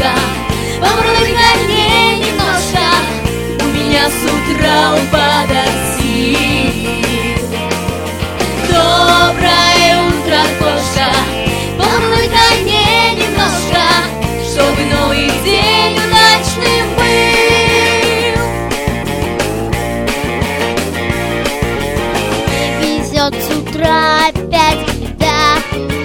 немножко, помру на ней немножко, у меня с утра упадок сил. Доброе утро, кошка, помру на ней немножко, чтобы новый день удачным был. Везет с утра опять беда,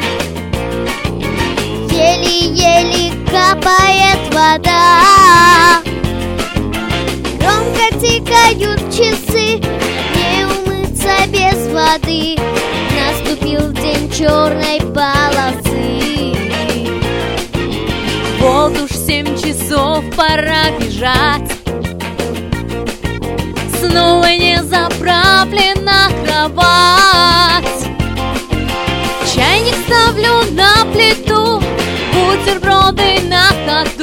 еле-еле капает вода. Громко тикают часы, не умыться без воды. Наступил день черной полосы. Вот уж 7 часов, пора бежать. Снова не заправлена кровать. Чайник ставлю на плиту, бутерброды на ходу.